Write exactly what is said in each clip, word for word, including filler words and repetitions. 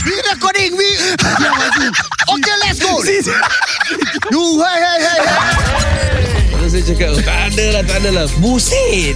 We recording. We. Okay, let's go. You, hey, hey, hey, hey. Terus saya cakap, tak ada lah, tak ada lah. Buset.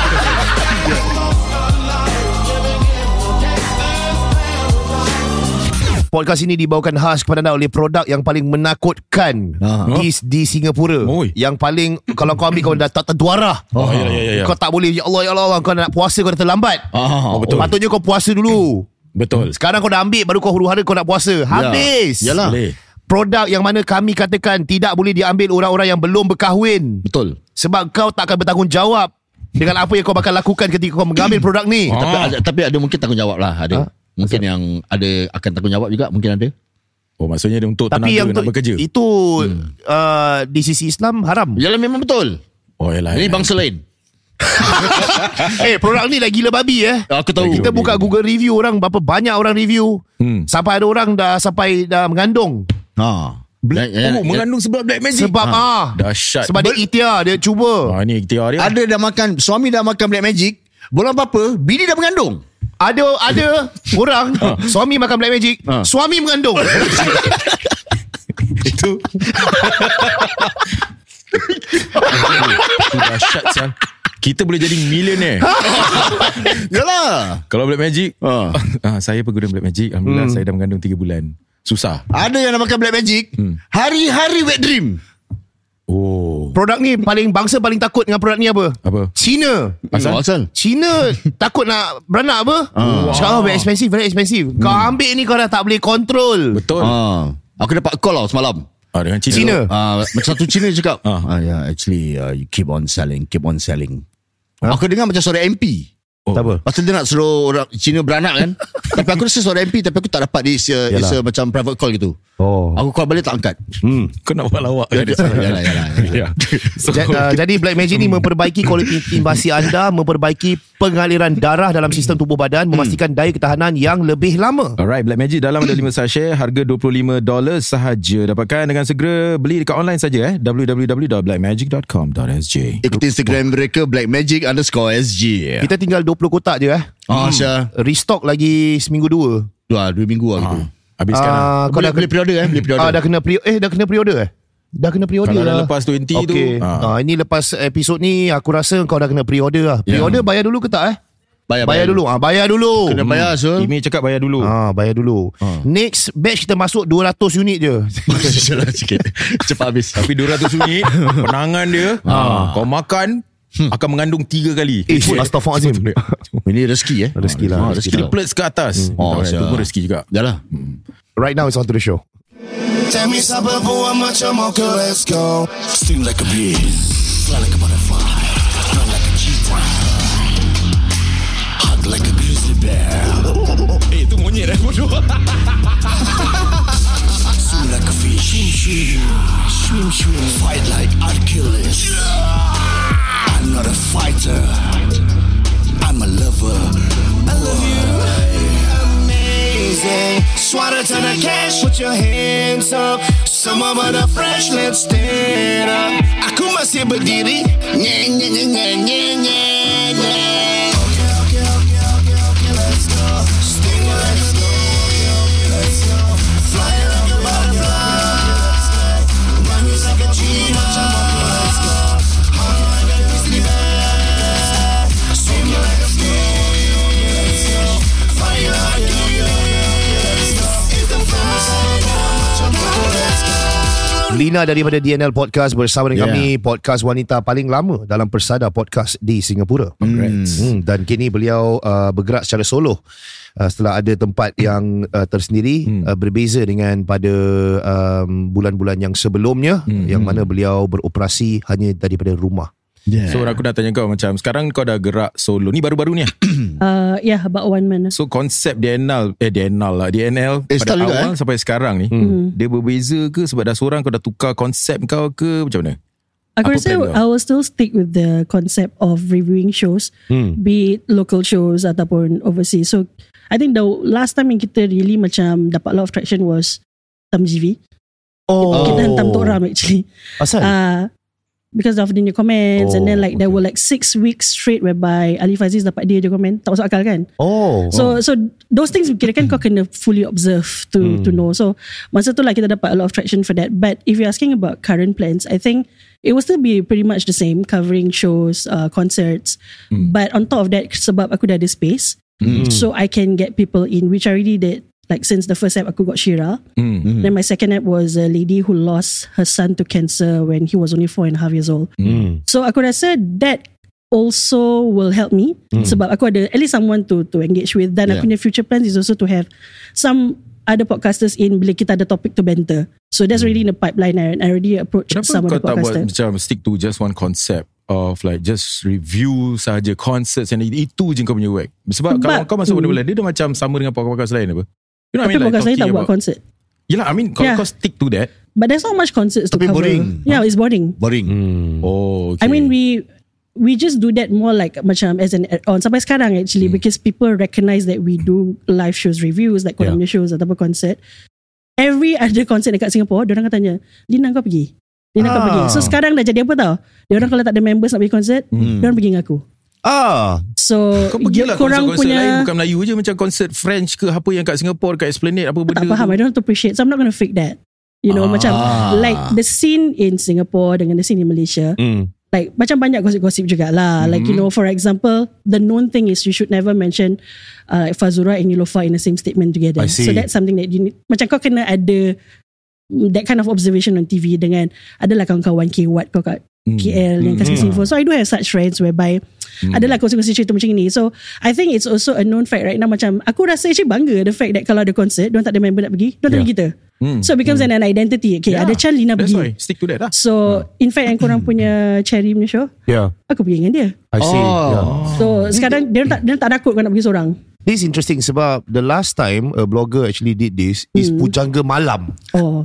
Podcast ini dibawakan khas kepada anda oleh produk yang paling menakutkan Ah. di, di Singapura. Oi. Yang paling, kalau kau ambil kau dah tak terduara. Oh, ya, ya, ya, ya. Kau tak boleh, ya Allah, ya Allah, kau nak puasa kau dah terlambat. Ah, betul. Patutnya kau puasa dulu. Betul. Sekarang kau dah ambil, baru kau huru-hara kau nak puasa. Habis. Yalah. Boleh. Produk yang mana kami katakan tidak boleh diambil orang-orang yang belum berkahwin. Betul. Sebab kau tak akan bertanggungjawab dengan apa yang kau bakal lakukan ketika kau mengambil produk ni. Ah. Tapi ada, tapi ada mungkin tanggungjawab lah. Ada. Ha? Mungkin yang ada akan tanggungjawab juga. Mungkin ada. Oh, maksudnya dia untuk Tapi tenaga yang nak tu, bekerja. itu hmm. uh, di sisi Islam haram. Yalah, memang betul. Oh, yalah. Ini yalah. bangsa lain. Eh, produk ni dah gila babi eh. Aku tahu. Kita buka Google review orang, berapa banyak orang review. Hmm. Sampai ada orang dah sampai dah mengandung. Ha. Black, Ya, ya, oh, mengandung sebab Black Magic. Sebab ha. ah, Dahsyat. sebab dia ikhtiar, dia cuba. Ah, ni ikhtiar dia. Ada dah makan, suami dah makan Black Magic, belum apa-apa, bini dah mengandung. Ada ada orang suami makan Black Magic, Ha. suami mengandung. Itu Itu dahsyat sial. Kita boleh jadi millionaire. Yalah. Kalau Black Magic Ha. ah, saya pengguna Black Magic. Alhamdulillah hmm. saya dah mengandung tiga bulan. Susah. Ada yang dah makan Black Magic, Hmm. hari-hari wet dream. Oh. Produk ni paling, bangsa paling takut dengan produk ni apa? Apa? Cina. Asal? Asal? Cina takut nak beranak apa? Cakap oh, very expensive, very expensive. Kau ambil ni kau dah tak boleh kontrol. Betul. Ha. Aku dapat call tau semalam. Ah, dengan Cina. Cina. Ah, macam satu Cina cakap, Ah. ah, yeah, actually uh, you keep on selling, keep on selling. Aku dengar macam suara M P. Oh. Tak apa. Pasal dia nak suruh orang Cina beranak kan. Tapi aku rasa suara M P, tapi aku tak dapat dia isa, isa macam private call gitu. Oh. Aku call balik tak angkat. Hmm. Kau nak buat lawak Ya, kan? yalah, yalah, yalah. So, Ja- uh, jadi Black Magic ni memperbaiki kualiti imbasi anda, memperbaiki pengaliran darah dalam sistem tubuh badan, memastikan daya ketahanan yang lebih lama. Alright, Black Magic dalam ada lima sachet, harga dua puluh lima dolar sahaja. Dapatkan dengan segera, beli dekat online saja eh. w w w dot black magic dot com dot s j. Ikuti Instagram mereka blackmagic underscore sg. Kita tinggal dua puluh kotak je eh. Ah, Syah. Restock lagi seminggu dua. Dua, dua minggu lah gitu. Habiskan lah. Ah, kau Boleh, dah boleh pre-order eh, boleh pre-order. Ah, dah kena pre eh dah kena pre-order eh. Dah kena pre-order Kalau dah lah. lepas dua puluh tu, Okay. ah. Ah, ini lepas episod ni aku rasa kau dah kena pre-order lah. Ya. Pre-order bayar dulu ke tak eh? Bayar, Bayar dulu. Ah, bayar dulu. Kena bayar, Syul. Email cakap bayar dulu. Ah, bayar dulu. Ah. Next batch kita masuk dua ratus unit je. Sikit. Cepat habis. Tapi dua ratus unit penangan dia ah. Kau makan akan mengandung tiga kali. Eh, astaghfirullahalazim. Ini rezeki eh. Rezeki lah. Ah, rezeki lah. Triplets ke atas. Oh, Hmm. Itu Syah. pun rezeki juga. Yalah. Right now it's on to the show. Tell me something, boy, macam mocha, let's go. Sting like a bee, fly like a butterfly, run like a cheetah, hug like a grizzly bear. Eh, itu monyet eh bodoh. Swim like a fish, swim, swim, swim, fight like Achilles. I'm not a fighter, I'm a lover. I love you. Amazing. Swatter to the cash, put your hands up. Some of the fresh, let's stand up. Aku masih berdiri. Nye, nye, nye, nye, nye, nye, nye. Okay, okay, okay, okay, okay, let's go. Sting, let's go. Okay, okay, let's go. Fly like a butterfly. Let's go. Run you like a cheetah. Let's go. Hug you like a grizzly bear. Let's go. Swim you like a fish. Let's go. Fly you like a Lina daripada D N L Podcast bersama dengan Yeah. kami, podcast wanita paling lama dalam persada podcast di Singapura. Congrats. Hmm, dan kini beliau uh, bergerak secara solo uh, setelah ada tempat yang uh, tersendiri, hmm. uh, berbeza dengan pada um, bulan-bulan yang sebelumnya, hmm. yang mana beliau beroperasi hanya daripada rumah. Yeah. So aku dah tanya kau, macam sekarang kau dah gerak solo. Ni baru-baru ni ah. Uh, yeah, about one month. So konsep D N L eh D N L lah D N L Eh, pada style juga, awal eh? sampai sekarang ni hmm. dia berbeza ke sebab dah seorang kau dah tukar konsep kau ke macam mana? Aku Apa rasa plan kau? I will still stick with the concept of reviewing shows, be it local shows ataupun overseas. So I think the last time yang kita really macam dapat a lot of traction was Tam G V. Oh. Kita hentam Tok Ram actually. Asal? Uh, because of the new comments, Oh, and then like there okay. were like six weeks straight whereby Alif Aziz dapat dia je komen, tak masuk akal kan. Oh. So so those things kira kan kau kena fully observe to Hmm. to know. So masa tu lah kita dapat a lot of traction for that. But if you're asking about current plans, I think it will still be pretty much the same, covering shows, uh, concerts. Hmm. But on top of that, sebab aku dah ada space, so I can get people in, which I already did. Like since the first app aku got Shira. Mm. Then my second app was a lady who lost her son to cancer when he was only four and a half years old. Mm. So aku rasa that also will help me sebab aku ada at least someone to to engage with. Dan Yeah. aku punya future plans is also to have some other podcasters in bila kita ada topic to banter. So that's already in the pipeline and I already approached Kenapa some of kau the tak buat podcasters. macam stick to just one concept of like just review sahaja concerts and itu je kau punya work? Sebab Sebab- kalau kau masuk hmm. benda-benda dia dah macam sama dengan podcast lain apa? You know what I Tapi mean? Like podcast lain tak talking buat about- concert. Yelah, I mean kalau Yeah. kau stick to that. But there's not much concerts to Tapi cover. boring. Yeah, it's boring. Boring. Oh, okay. I mean we we just do that more like macam as an add-on sampai sekarang actually because people recognize that we do live shows reviews like korang punya shows ataupun concert. Every other concert dekat Singapore, diorang akan tanya, Lina kau pergi? Lina kau Ah. pergi? So sekarang dah jadi apa tau? Diorang kalau tak ada members nak pergi concert, diorang pergi dengan aku. Ah. So kau pergilah korang konsert punya lain bukan Melayu je, macam konsert French ke apa yang kat Singapore kat Esplanade apa benda tak faham. tu. I don't have to appreciate. So I'm not going to fake that. You know, Ah. macam like the scene in Singapore dengan the scene in Malaysia, Mm. like macam banyak gosip-gosip jugalah. Like you know, for example, the known thing is you should never mention uh, Fazura and Nilofa in the same statement together. I see. So that's something that you need. Macam kau kena ada that kind of observation on T V dengan adalah kawan-kawan K Watt kau kat K L yang kasih info. So I do have such friends whereby adalah kongsi-kongsi cerita macam ni. So I think it's also a known fact right now. Macam aku rasa actually bangga the fact that kalau ada concert, diorang tak ada member nak pergi, diorang tak Yeah. pergi kita. Hmm. So it becomes an identity. Okay, Yeah. ada Chan Lina That's why pergi. stick to that lah. So in fact yang korang punya Cherry punya show, Yeah. aku pergi dengan dia. I see. Oh. Yeah. So sekarang dia tak dia tak takut kau nak pergi seorang. This is interesting sebab the last time a blogger actually did this is Pujangga Malam. Oh.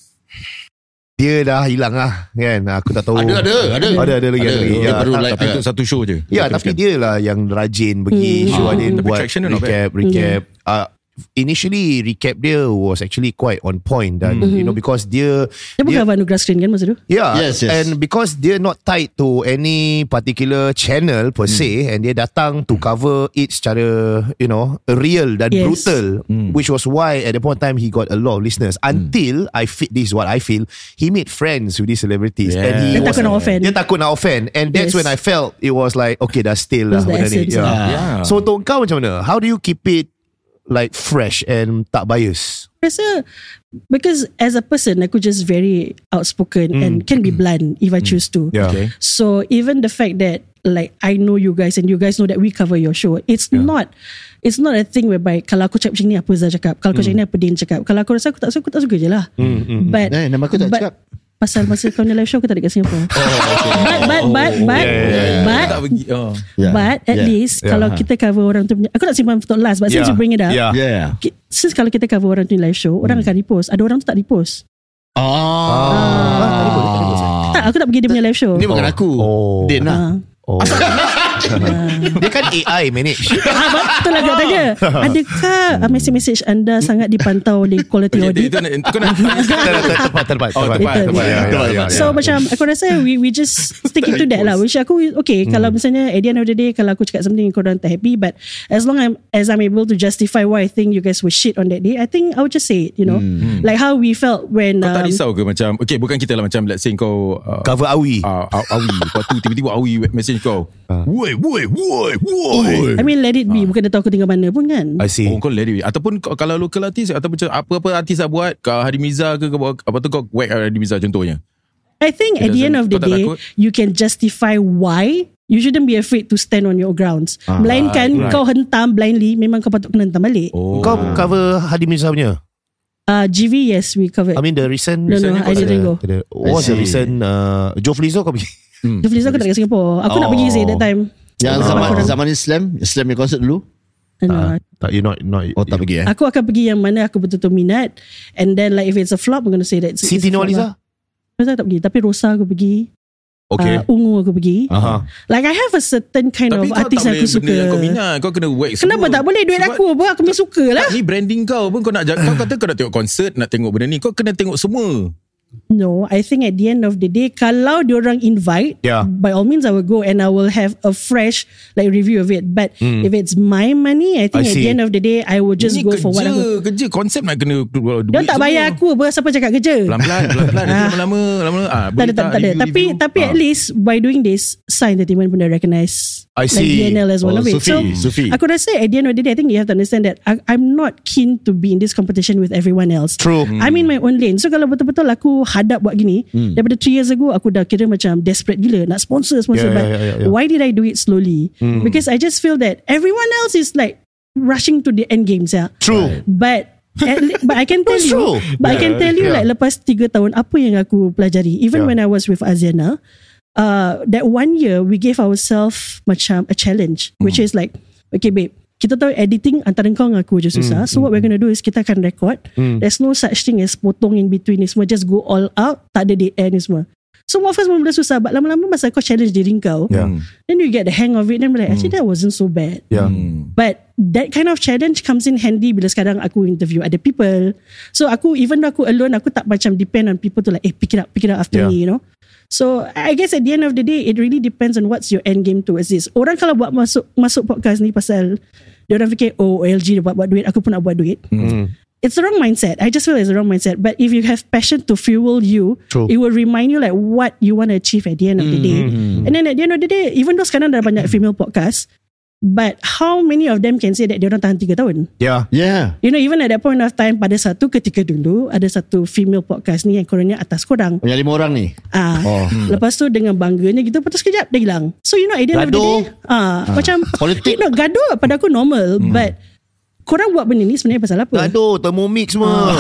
Dia dah hilang lah kan. Aku tak tahu. Ada, ada, ada. Ada, ada lagi. Ada. Ada lagi. Dia Ya, baru tak- like, Tapi untuk satu show je. Ya, tapi dia lah yang rajin pergi show Hmm. ada Tapi buat traction dia not recap, recap. Uh, initially recap dia was actually quite on point dan you know because dia Dia bukan Abang Anugerah Screen kan masa tu? yeah, Yes, yes. and because dia not tied to any particular channel per se and dia datang to cover it secara you know real dan Yes. brutal which was why at the point of time he got a lot of listeners until I fit this is what I feel he made friends with these celebrities Yeah. and he Dia was takut nak offend. dia takut nak offend and that's Yes. when I felt it was like okay dah still lah That's the benda ni. essence Yeah. lah. Yeah. So untuk kau macam mana? How do you keep it like fresh and tak bias? Rasa because as a person aku just very outspoken and can be blunt if I choose to. Yeah. Okay. So even the fact that like I know you guys and you guys know that we cover your show, it's not it's not a thing whereby kalau aku cakap macam ni apa Zah cakap, kalau aku cakap ni apa Din cakap, kalau aku rasa aku tak suka aku tak suka je lah. But Eh, nama aku tak but, cakap. Pasal masa kau punya live show aku tak ada kat Singapore. But but but but but Tak pergi. Oh. Yeah. but at Yeah. least Yeah. kalau kita cover orang tu punya, aku nak simpan untuk last but since you bring it up, Yeah. Yeah. ki- since kalau kita cover orang tu live show, orang akan repost. Ada orang tu tak repost. Ah. Tak, aku tak pergi dia punya live show. Dia bukan aku. Oh. Din lah. Ah. Oh. Dia kan A I manage. Ah, betul lah nak tanya. Adakah uh, mesej-mesej anda sangat dipantau oleh quality Itu, audit? itu, itu kau nak Tepat, tepat, Oh, tepat. tepat, tepat. Ya, ya, ya, So ya. macam aku rasa we we just stick to that lah. Which aku okay kalau misalnya at the end of the day kalau aku cakap something korang tak happy, but as long I'm, as I'm able to justify why I think you guys were shit on that day, I think I would just say it. You know, like how we felt when Kau tak um, risau ke macam okay bukan kita lah macam let's say kau uh, Cover Awi. uh, Awi lepas tu tiba-tiba Awi message kau woi woi woi woi I mean let it be. Bukan dia tahu aku tinggal mana pun kan. I see. Oh kau let it be. Ataupun kau- kalau local artis ataupun macam apa-apa artis nak buat kau Hadi Mirza ke kau buat apa tu kau whack Hadi Mirza contohnya. I think It at the end of doesn't- the kau tak day, takut? you can justify why. You shouldn't be afraid to stand on your grounds. Melainkan right. kau hentam blindly, memang kau patut kena hentam balik. Oh. Kau cover Hadi Mirza punya? Uh, G V, yes, we covered. I mean the recent No, no, recent- I didn't go. the- What was the I see. recent uh, Joe Flizzo kau pergi? The Feliza aku tak kat Singapore. Aku nak Oh. pergi sih that time. Yang Ah. zaman Korang- zaman Islam, Islam punya konsert dulu. Ano, Tak, you not not. Oh, tak pergi eh. Aku akan pergi yang mana aku betul-betul minat. And then like if it's a flop, I'm going to say that it's, Siti it's a flop Nurhaliza? lah. Rosa tak pergi. Tapi Rosa aku pergi. Okay. Uh, Ungu aku pergi. Aha. Like I have a certain kind Tapi of kau artist tak yang aku boleh benda suka. yang kau minat. Kau kena whack semua. Kenapa tak boleh? Duit Sebab aku apa? Aku punya suka lah. Ni branding kau pun kau nak jaga. Kau kata kau nak tengok konsert, nak tengok benda ni. Kau kena tengok semua. No, I think at the end of the day, kalau diorang invite, Yeah. by all means I will go and I will have a fresh like review of it. But Mm. if it's my money, I think I at see. the end of the day, I will just Ini go kerja, for what I go. kerja konsep nak kena keluar duit. Dia tak bayar aku apa, siapa cakap kerja? Pelan-pelan, pelan-pelan. Ah. Lama-lama, lama-lama. Ah, Tak ada, tak, tak ada. review, Tapi review. tapi Ah. at least by doing this, Sai Entertainment pun dah recognise I like see. D N L as one Oh, of it. Sufi, So Sufi. aku rasa at the end of the day, I think you have to understand that I, I'm not keen to be in this competition with everyone else. True. I'm in my own lane. So kalau betul-betul aku hadap buat gini, Hmm. daripada three years ago aku dah kira macam desperate gila nak sponsor sponsor. Yeah, But yeah, yeah, yeah. why did I do it slowly? Hmm. Because I just feel that everyone else is like rushing to the end games. Yeah. True. But at le- but I can tell That's you, true. but I can tell you Yeah. like lepas tiga tahun apa yang aku pelajari. Even Yeah. when I was with Aziana, uh, that one year we gave ourselves macam a challenge, which is like, okay babe, kita tahu editing antara kau dengan aku je susah. So what we're gonna do is kita akan record. There's no such thing as potong in between ni semua. Just go all out. Tak ada dead end ni semua. So at first mula susah, but lama-lama masa kau challenge diri kau, Yeah. then you get the hang of it. Then be like, actually that wasn't so bad. Yeah. But that kind of challenge comes in handy bila sekarang aku interview other people. So aku, even though aku alone, aku tak macam depend on people to like, eh pick it up, pick it up after Yeah. me, you know. So I guess at the end of the day, it really depends on what's your end game towards this. Orang kalau buat masuk masuk podcast ni pasal dia orang fikir, oh O L G dia buat buat duit, aku pun nak buat duit. Mm. It's the wrong mindset. I just feel it's the wrong mindset. But if you have passion to fuel you, True. it will remind you like what you want to achieve at the end of the day. And then at the end of the day, even though sekarang dah banyak female podcast, but how many of them can say that dia orang tahan tiga tahun? Yeah. Yeah. You know, even at that point of time, pada satu ketika dulu, ada satu female podcast ni yang korangnya atas korang. Punya lima orang ni. Ah, Oh. lepas tu dengan bangganya gitu, lepas tu sekejap dia hilang. So you know, at the end of the Gaduh. day, ah, macam Politik. you know, gaduh pada aku normal, but korang buat benda ni sebenarnya pasal apa? Gaduh, thermomix semua.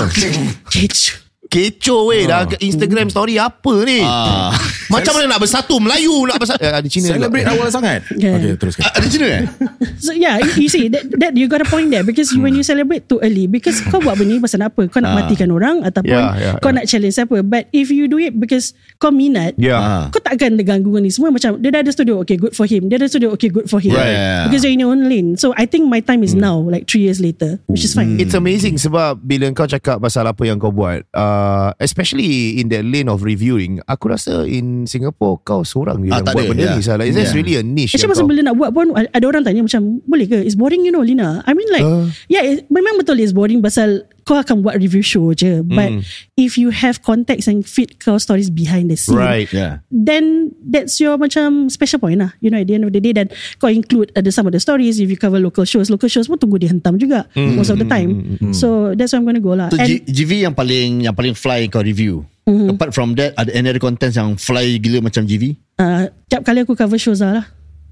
Kecoh. Kecoh weh. Dah Instagram story apa ni? Ah. Macam mana nak bersatu? Melayu nak bersatu. Eh, ada Cina juga. Celebrate awal sangat. Yeah. Okay, teruskan. Ah, Ada Cina eh? So yeah, you, you see that, that you got a point there because you, when you celebrate too early, because kau buat benda ni pasal apa? Kau nak Ah. matikan orang ataupun Yeah, yeah, kau yeah. nak challenge siapa? But if you do it because kau minat, Yeah. Ah. kau takkan terganggu ni semua. Macam dia dah ada studio, okay good for him. Dia ada studio, okay good for him. Right. Because you're in your own lane. So I think my time is now, like three years later, which is fine. It's amazing sebab bila kau cakap pasal apa yang kau buat, uh, especially in that lane of reviewing, aku rasa in Singapore kau seorang je Ah, yang tak buat ada, benda yeah. ni. So, like, that's Yeah. really a niche. Actually yang masa kau- bila nak buat pun ada orang tanya macam boleh ke? It's boring you know Lina. I mean like Uh. yeah it, memang betul it's boring pasal kau akan buat review show je. But if you have context and fit kau stories behind the scene, Right. Yeah. then that's your macam special point lah. You know at the end of the day, dan kau include ada some of the stories. If you cover local shows, local shows pun tunggu dihentam juga most of the time. So that's where I'm going to go lah. Tu And G- GV yang paling yang paling fly kau review. Mhm. Apart from that, ada any other contents yang fly gila macam G V? uh, tiap kali aku cover shows lah.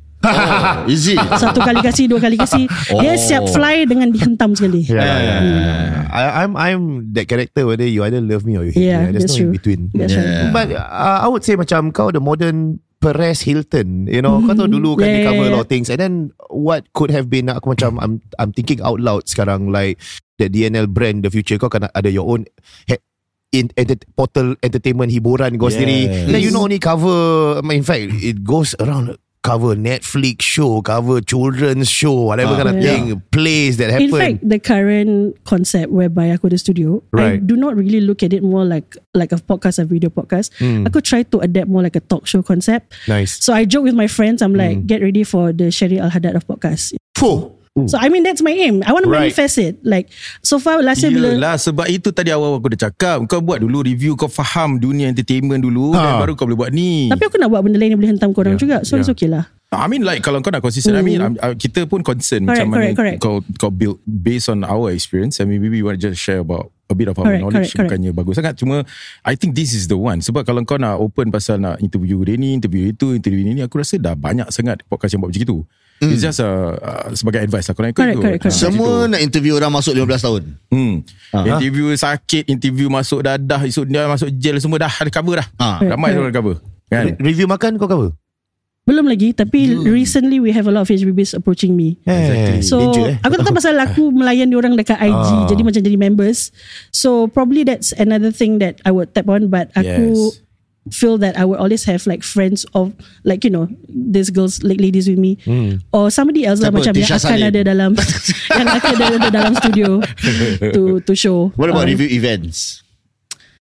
Oh, easy. Satu kali kasih, dua kali kasih. Dia siap fly dengan dihentam sekali. Yeah, yeah, yeah, yeah. I, I'm I'm that character whether you either love me or you hate Yeah, me. There's that's no true. in between. That's Yeah. right. But uh, I would say macam kau the modern Perez Hilton. You know, kau tahu dulu kan Yeah, dia cover a yeah, lot of things. And then what could have been, aku macam I'm I'm thinking out loud sekarang, like that D N L brand the future kau akan ada your own he- in enter- portal entertainment hiburan kau Yes. sendiri. Then you not only cover, in fact it goes around, cover Netflix show, cover children's show, whatever Ah, kind of yeah. thing, plays that happen. In fact, the current concept whereby aku ada studio, I Right. do not really look at it more like like a podcast, a video podcast. Aku try to adapt more like a talk show concept. Nice. So I joke with my friends, I'm like, get ready for the Sherry Al-Haddad of podcast. Fuh. So I mean, that's my aim. I want to Right. manifest it. Like, so far last year bila Yelah, sebab itu tadi awal aku dah cakap, kau buat dulu review, kau faham dunia entertainment dulu, Ha. dan baru kau boleh buat ni. tapi aku nak buat benda lain yang boleh hentam korang juga. So yeah. it's okay lah. I mean like kalau kau nak consistent, I mean um, uh, kita pun concern Correct, macam mana correct, correct. kau kau build based on our experience. I mean maybe we want to just share about a bit of our Correct, knowledge. correct, Bukannya bagus sangat, cuma I think this is the one. Sebab kalau kau nak open pasal nak interview dia ni, interview itu, interview ini, aku rasa dah banyak sangat podcast yang buat macam itu. It's just uh, uh, sebagai advice lah. Kau nak ikut Correct, tu. correct, correct. Ah, Semua macam tu. nak interview orang masuk lima belas tahun. Hmm. Ah. Interview sakit, interview masuk dadah, esok dia masuk jail, semua dah ada cover dah. Ah. Ramai Correct. orang cover. Kan? Re- Review makan kau cover? Belum lagi, tapi recently we have a lot of H B Bs approaching me. Exactly. So Danger, eh? aku tak tahu pasal aku melayan diorang dekat I G, Ah. jadi macam jadi members. So probably that's another thing that I would tap on. But aku Yes. feel that I would always have like friends of like you know these girls like ladies with me or somebody else lah Siapa? macam yang Tisha akan Salim. ada dalam yang akan ada, ada dalam studio to to show. What about Um, review events?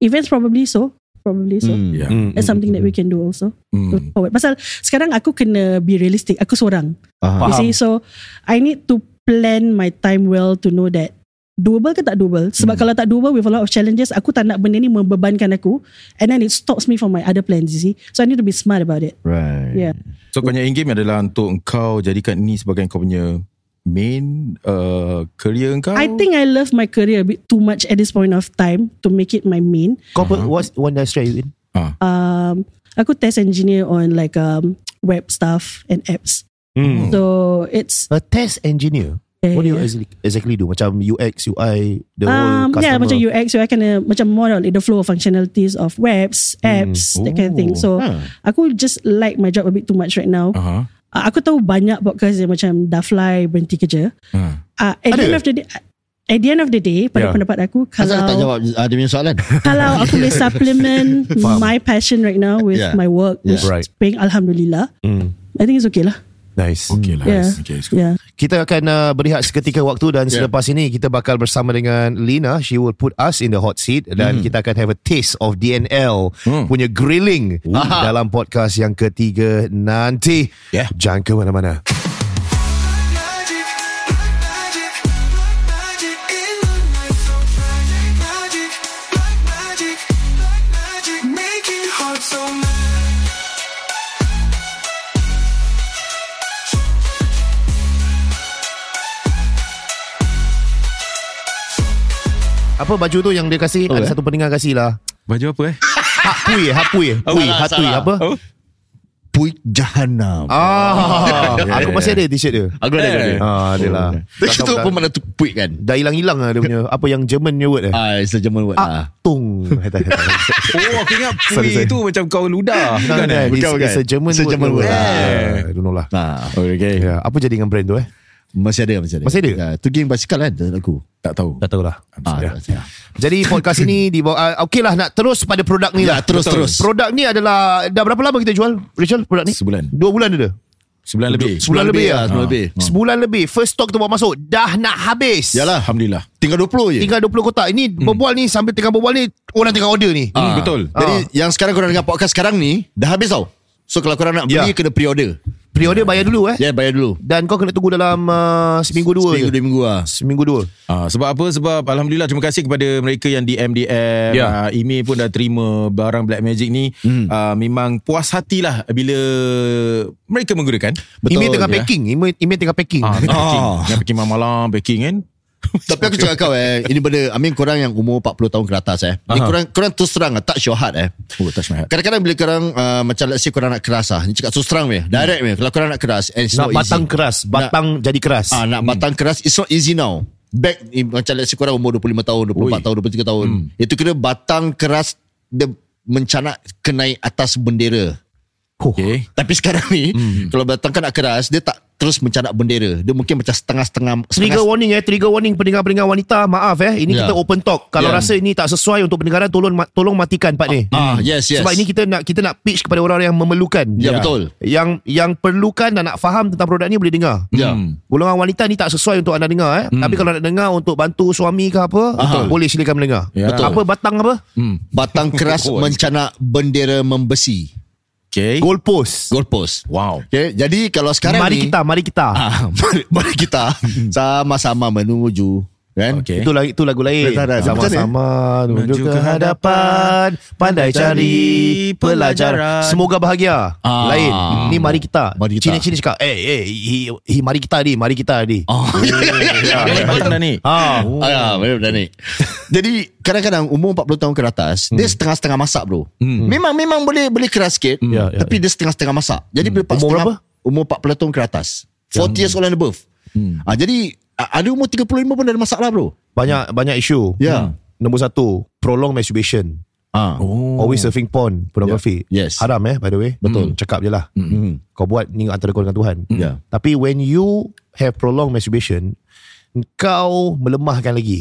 events probably so. Probably so. Hmm. Yeah. Mm, That's mm, something mm, that we can do also. Mm. Go forward. Pasal sekarang aku kena be realistic. Aku seorang. Aha. You see, so I need to plan my time well to know that doable ke tak doable. Sebab Hmm. kalau tak doable with a lot of challenges, aku tak nak benda ni membebankan aku, and then it stops me from my other plans, you see. So I need to be smart about it. Right. Yeah. So kau punya end game adalah untuk kau jadikan ini sebagai kau punya main uh, career kau. I think I love my career a bit too much at this point of time to make it my main. Kau uh-huh. what's one industry you in? Ah. Um, aku test engineer on like um web stuff and apps. Hmm. So it's A test engineer. Yeah, What do you yeah. exactly, exactly do? Macam U X, U I, the whole um customer. yeah, macam U X, so I kind of macam more on the flow of functionalities of webs, apps, that kind of thing. So Huh. aku just like my job a bit too much right now. Aha. Uh, aku tahu banyak podcast yang macam dah fly berhenti kerja. Uh. Uh, at the end of the day, at the end of the day, pada Yeah. pendapat aku, Asal tak kalau jawab uh, dia punya soalan. kalau aku boleh supplement my passion right now with Yeah. my work, Yeah. which Right. is paying alhamdulillah, Hmm. I think it's okay lah. Nice. Okay lah. Yeah. Okay, it's good. Yeah. Kita akan uh, berehat seketika waktu dan Yeah. selepas ini kita bakal bersama dengan Lina. She will put us in the hot seat dan kita akan have a taste of D N L Hmm. punya grilling Aha. dalam podcast yang ketiga nanti. Yeah. Jangan ke mana-mana. Apa baju tu yang dia kasih? Oh, Ada eh? satu pendengar kasih lah. Baju apa eh? Hapui, hapui, hapui, salah, hatui salah. apa? Oh. Puik Jahanam. Ah, Yeah. aku masih ada t-shirt dia. Aku ada, aku ada. Ah, ada lah. Itu tu apa mana tu puik kan? Dah hilang-hilang lah dia punya apa yang German punya word eh. Ah, it's a German word Ah, lah. tung. Oh, aku ingat Sorry, pui sorry. tu macam kau ludah. Bukan, Bukan eh? kan? Bukan, It's, bukan. it's a German It's a word. German tu. word. Ah, I don't know lah. Ah, Okay. Ya, apa jadi dengan brand tu eh? masih ada, masih ada. Masih ada? Ya, tu geng basikal kan aku. Tak tahu. Tak tahulah. Ah, Ya. ya. Jadi podcast ini dibawa uh, okey lah nak terus pada produk ni Ya, lah. terus, Betul. terus. Produk ni adalah dah berapa lama kita jual Rachel produk ni? Sebulan. Dua bulan ada. Sebulan lebih. Sebulan lebih lah, ah. sebulan lebih. Sebulan lebih. First stock tu bawa masuk dah nak habis. Yalah, Alhamdulillah. tinggal dua puluh je. Tinggal dua puluh kotak. Ini berbual ni sambil tengah berbual ni orang tengah order ni. Hmm, betul. Jadi Ah. yang sekarang korang dengar podcast sekarang ni dah habis tau. So kalau korang nak beli Ya. kena pre-order. Pre-order bayar dulu eh. Ya, bayar dulu. Dan kau kena tunggu dalam uh, seminggu dua Seminggu je. dua minggu lah. Seminggu dua. Ah, sebab apa? Sebab Alhamdulillah terima kasih kepada mereka yang D M D M, Ya. ah, email pun dah terima barang Black Magic ni. Hmm. Ah, memang puas hatilah bila mereka menggunakan. Betul, email tengah ya. packing. Email, email tengah packing. Ah, tengah packing. Ah. Tengah packing malam-malam, packing kan. Tapi aku cakap kau eh, ini benda, I mean korang yang umur empat puluh tahun ke atas eh. Ni Aha. korang, korang terus terang touch your heart eh. Oh, touch my heart. Kadang-kadang bila korang uh, macam let's say korang nak keras lah. Ni cakap terus terang weh. Direct weh. Kalau korang nak keras and it's Nak not batang easy. keras. Batang jadi keras. Ah, nak batang keras it's not easy now. Back eh, macam let's say korang umur dua puluh lima tahun, dua puluh empat Ui. tahun, dua puluh tiga tahun. Itu kira batang keras dia mencanak ke naik atas bendera. Okay. Tapi sekarang ni kalau batang kan nak keras dia tak terus mencanak bendera. Dia mungkin macam setengah-setengah Trigger setengah, warning eh. Trigger warning pendengar-pendengar wanita. Maaf eh. Ini Ya. kita open talk. Kalau Ya. rasa ini tak sesuai untuk pendengaran, tolong tolong matikan part ni. Ah, yes, yes. Sebab ini kita nak kita nak pitch kepada orang yang memerlukan. Ya, betul. Yang yang perlukan dan nak faham tentang produk ni boleh dengar. Ya. Hmm. Golongan wanita ni tak sesuai untuk anda dengar eh. Hmm. Tapi kalau nak dengar untuk bantu suami ke apa, Betul. boleh silakan mendengar. Ya. Betul. Apa batang apa? Hmm. Batang keras Oh, mencanak bendera membesi. Okay. Goal post. Goalpost. Wow. Okay, jadi kalau sekarang Mari ni kita, mari kita. ah, mari, mari kita sama-sama menuju kan. Okay. Itu lagu, itu lagu lain. Tak ada. Sama-sama menuju ke hadapan, pandai cari pelajaran. Semoga bahagia. Ah. Lain. Ni mari kita. Mari kita. Cina-cina cakap, eh, eh, hi, hi, mari kita ni, mari kita ni. Oh, Ya, batang dah ni. Ah. Oh. Ah, benar benar ni. Jadi kadang-kadang umur empat puluh tahun ke atas, dia setengah-setengah masak bro. Memang memang boleh boleh keras sikit, Ya, ya, tapi dia setengah-setengah masak. Jadi bila Umur setengah, berapa? Umur empat puluh tahun ke atas. forty years old and above. Ah, jadi ah, ada umur tiga puluh lima pun dah ada masalah bro. Banyak banyak isu. Ya. Nombor satu, prolonged masturbation. Ah. Oh. Always surfing porn, pornography. Yeah. Yes. Haram eh, by the way. Betul. Hmm, cakap je lah. Hmm. Kau buat ni antara kau dengan Tuhan. Ya. Tapi when you have prolonged masturbation, kau melemahkan lagi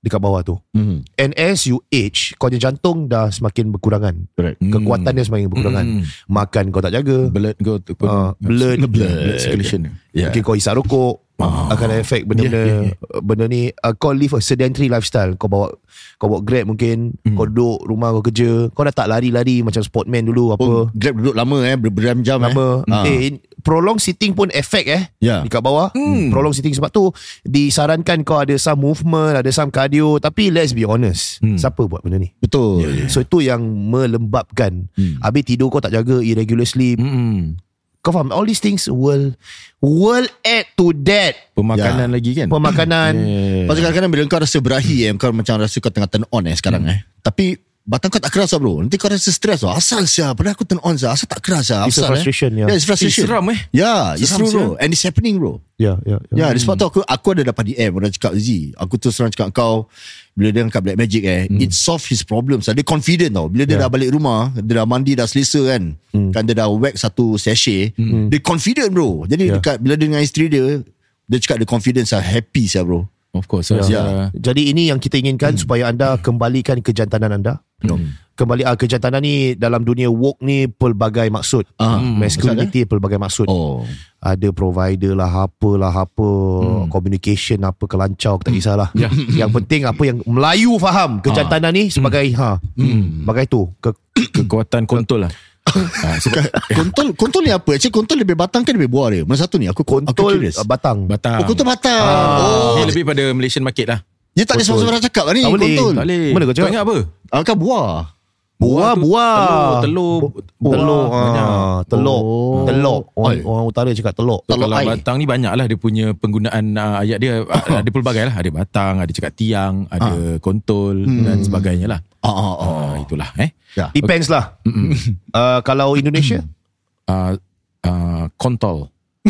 dekat bawah tu. Hmm. And as you age, kau punya jantung dah semakin berkurangan. Correct. Kekuatan dia semakin berkurangan. Hmm. Makan kau tak jaga. Blood go to Uh, blood, blood circulation. Yeah. Mungkin kau hisap rokok, Ah. akan efek benda-benda Yeah, yeah, benda ni. Uh, kau live a sedentary lifestyle. Kau bawa kau bawa Grab mungkin, Hmm. kau duduk rumah kau kerja, kau dah tak lari-lari macam sportman dulu apa. Oh, Grab duduk lama eh, ber- berjam-jam Lama. eh. Ah. Eh, prolong sitting pun efek eh. Ya. Dekat bawah. Hmm. Prolong sitting sebab tu disarankan kau ada some movement, ada some cardio, tapi let's be honest. Hmm. Siapa buat benda ni? Betul. So itu yang melembabkan. Hmm. Habis tidur kau tak jaga, irregular sleep. Hmm. Kau faham? All these things will will add to that. Pemakanan Ya. lagi kan. Pemakanan. Yeah. Pasal kadang-kadang bila kau rasa berahi eh, kau macam rasa kau tengah turn on eh sekarang eh. Tapi batang kau tak keras lah bro. Nanti kau rasa stres lah. Asal siapa? Padahal aku turn on sah. Asal tak keras lah. It's a Asal, frustration, eh. ya. Yeah, it's frustration. Eh, seram, eh. Yeah, it's Seram, true bro. sial. And it's happening bro. Ya, ya, Ya, yeah, sebab tu aku aku ada dapat D M orang cakap Z. Aku terus terang cakap kau bila dia angkat Black Magic eh, Hmm. it solve his problems. Dia confident tau. Bila dia Yeah. dah balik rumah, dia dah mandi dah selesa kan. Hmm. Kan dia dah wax satu sachet. Dia confident bro. Jadi Yeah. dekat bila dia dengan isteri dia, dia cakap dia confidence lah, happy sah bro. Of course. Ya. Yeah. Jadi ini yang kita inginkan supaya anda kembalikan kejantanan anda. Kembali ah, kejantanan ni dalam dunia woke ni pelbagai maksud. Ah, Masculinity pelbagai maksud. Oh. Ada provider lah, apalah apa, communication apa, kelancau, tak kisahlah. Yang penting apa yang Melayu faham kejantanan ni sebagai ha, sebagai tu. Ke, Kekuatan kontrol lah. ha, sebab Kontol kontol ni apa? Actually kontol lebih batang ke lebih buah dia? Mana satu ni? Aku aku kontrol curious. uh, batang. batang. Oh, kontol batang. Oh. Dia lebih pada Malaysian market lah. Dia tak ada Kontol. sembarang cakap lah ni. Tak boleh. Kontol. Tak boleh. Mana kau cakap? ingat apa? Ah, kan buah. Buah, tu buah. Telur, telur. Telur, banyak. ah, telur, Oh. telur. Orang, Oi. orang utara cakap telur. So, Telur kalau air. batang ni banyak lah dia punya penggunaan uh, ayat dia. Uh, ada pelbagai lah. Ada batang, ada cakap tiang, ada kontol dan sebagainya lah. Ah, ah, ah. Uh, itulah eh. Ya. Depends lah. uh, kalau Indonesia, Uh, uh, kontol.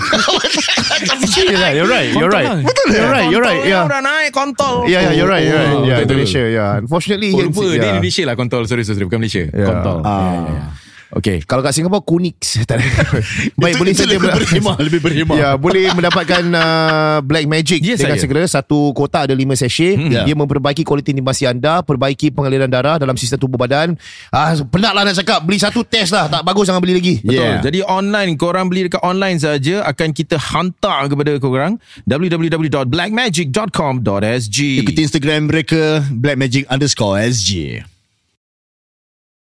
yeah, you're right, you're right. Betul You're right, you're right. Yeah. Udah naik kontol. Yeah, yeah, you're right, you're right. Oh, Yeah, betul, Indonesia, yeah. Unfortunately, Oh, yes, lupa. Dia yeah. Indonesia lah kontol. Sorry, sorry. Bukan Malaysia. Ya. Kontol. Ah. Ya, ya, ya. Okay. Kalau kat Singapura Kunix. Tak ada. Baik, Itu- boleh itu saja lebih berhemah, lebih berhemah. Ya, boleh mendapatkan uh, Black Magic Yes, dengan saya. segera. Satu kotak ada lima sachet. Ya. Dia memperbaiki kualiti intimasi anda, perbaiki pengaliran darah dalam sistem tubuh badan. Ah, penat lah nak cakap. Beli satu test lah. Tak bagus jangan beli lagi. Betul. Yeah. Jadi online, korang beli dekat online saja, akan kita hantar kepada korang w w w dot black magic dot com dot s g. Ikuti Instagram mereka blackmagic underscore S G.